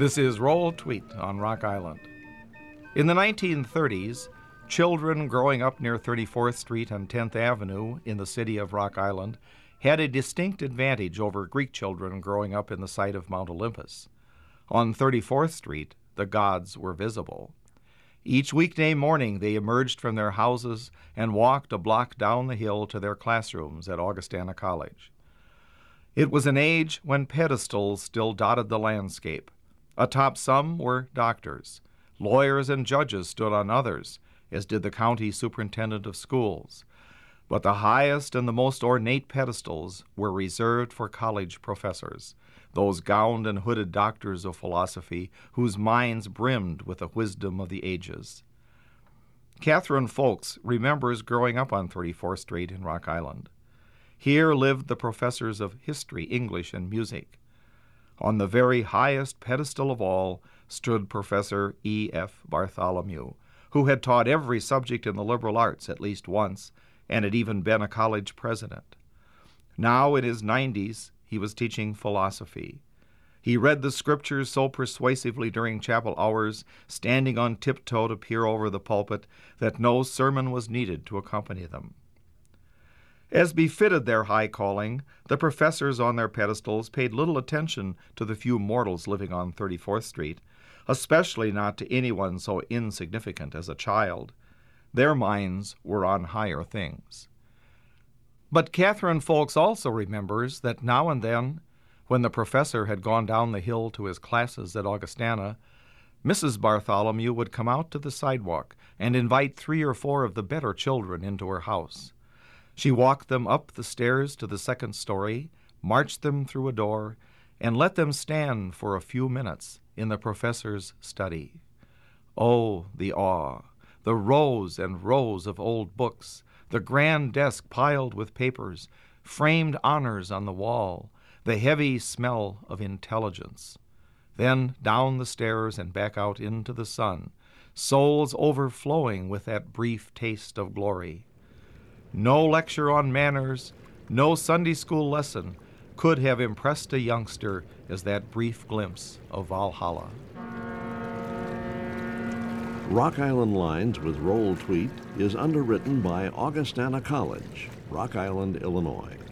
This is Roll Tweet on Rock Island. In the 1930s, children growing up near 34th Street and 10th Avenue in the city of Rock Island had a distinct advantage over Greek children growing up in the site of Mount Olympus. On 34th Street, the gods were visible. Each weekday morning, they emerged from their houses and walked a block down the hill to their classrooms at Augustana College. It was an age when pedestals still dotted the landscape. Atop some were doctors. Lawyers and judges stood on others, as did the county superintendent of schools. But the highest and the most ornate pedestals were reserved for college professors, those gowned and hooded doctors of philosophy whose minds brimmed with the wisdom of the ages. Catherine Folks remembers growing up on 34th Street in Rock Island. Here lived the professors of history, English, and music. On the very highest pedestal of all stood Professor E.F. Bartholomew, who had taught every subject in the liberal arts at least once and had even been a college president. Now, in his 90s, he was teaching philosophy. He read the scriptures so persuasively during chapel hours, standing on tiptoe to peer over the pulpit, that no sermon was needed to accompany them. As befitted their high calling, the professors on their pedestals paid little attention to the few mortals living on 34th Street, especially not to anyone so insignificant as a child. Their minds were on higher things. But Catherine Folks also remembers that now and then, when the professor had gone down the hill to his classes at Augustana, Mrs. Bartholomew would come out to the sidewalk and invite 3 or 4 of the better children into her house. She walked them up the stairs to the 2nd story, marched them through a door, and let them stand for a few minutes in the professor's study. Oh, the awe, the rows and rows of old books, the grand desk piled with papers, framed honors on the wall, the heavy smell of intelligence. Then down the stairs and back out into the sun, souls overflowing with that brief taste of glory. No lecture on manners, no Sunday school lesson could have impressed a youngster as that brief glimpse of Valhalla. Rock Island Lines with Roll Tweet is underwritten by Augustana College, Rock Island, Illinois.